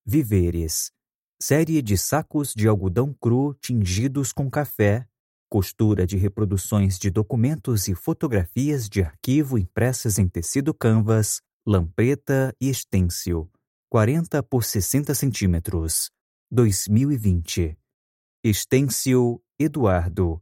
Viveres. Série de sacos de algodão cru tingidos com café, costura de reproduções de documentos e fotografias de arquivo impressas em tecido canvas, lampreta e estêncil, 40 por 60 centímetros, 2020. Estêncil Eduardo,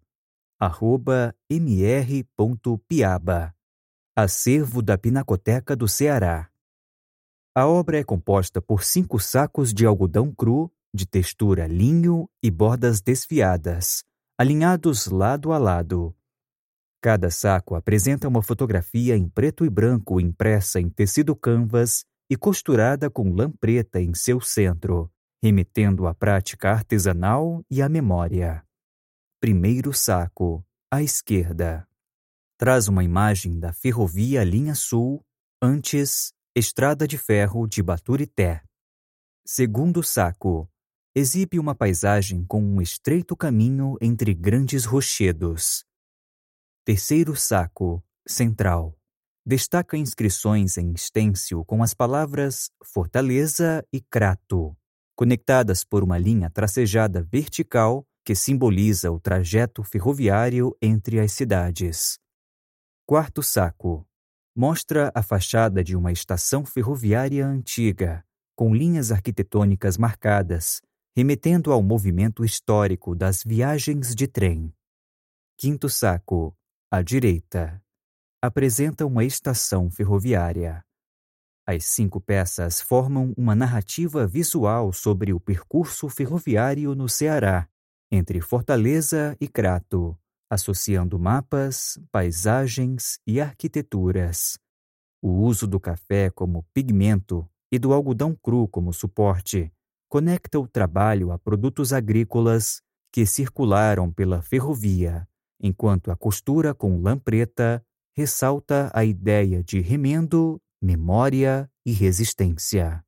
@mr.piaba. Acervo da Pinacoteca do Ceará. A obra é composta por 5 sacos de algodão cru, de textura linho e bordas desfiadas, alinhados lado a lado. Cada saco apresenta uma fotografia em preto e branco impressa em tecido canvas e costurada com lampreta em seu centro, remetendo à prática artesanal e à memória. Primeiro saco, à esquerda. Traz uma imagem da ferrovia Linha Sul, antes Estrada de Ferro de Baturité. Segundo saco, exibe uma paisagem com um estreito caminho entre grandes rochedos. Terceiro saco, central. Destaca inscrições em estêncil com as palavras Fortaleza e Crato, conectadas por uma linha tracejada vertical que simboliza o trajeto ferroviário entre as cidades. Quarto saco. Mostra a fachada de uma estação ferroviária antiga, com linhas arquitetônicas marcadas, remetendo ao movimento histórico das viagens de trem. Quinto saco, à direita. Apresenta uma estação ferroviária. As 5 peças formam uma narrativa visual sobre o percurso ferroviário no Ceará, entre Fortaleza e Crato, associando mapas, paisagens e arquiteturas. O uso do café como pigmento e do algodão cru como suporte conecta o trabalho a produtos agrícolas que circularam pela ferrovia, enquanto a costura com lampreta ressalta a ideia de remendo, memória e resistência.